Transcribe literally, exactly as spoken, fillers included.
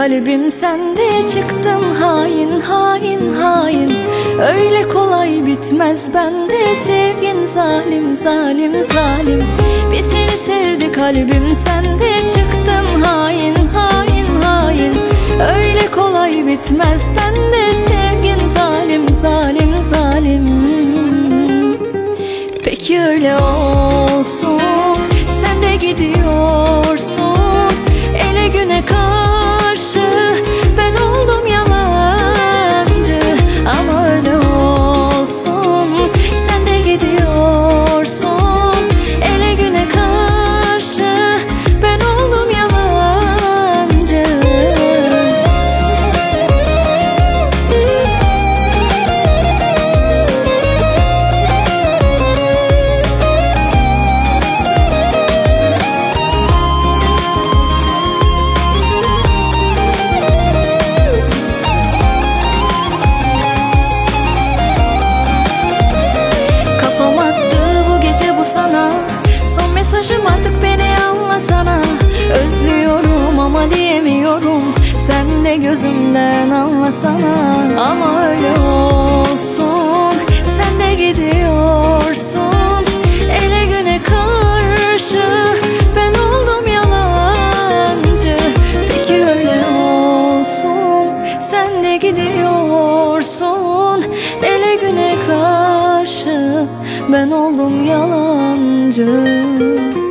kalbim sende, çıktın hain hain hain. Öyle kolay bitmez bende sevgin, zalim zalim zalim. Bir seni sevdi kalbim sende, çıktın hain hain hain. Öyle kolay bitmez bende sevgin, zalim zalim zalim. Peki öyle olsun, sen de gidiyorsun ele güne karşı. Ben oldum yalancı ama öyle olsun, sen de gidiyorsun ele güne karşı. Ben oldum yalancı. Mesajım artık, beni anlasana. Özlüyorum ama diyemiyorum, sen de gözümden anlasana. Ama öyle olsun, sen de gidiyorsun ele güne karşı. Ben oldum yalancı. Peki öyle olsun, sen de gidiyorsun ele güne karşı. Ben oldum yalancı.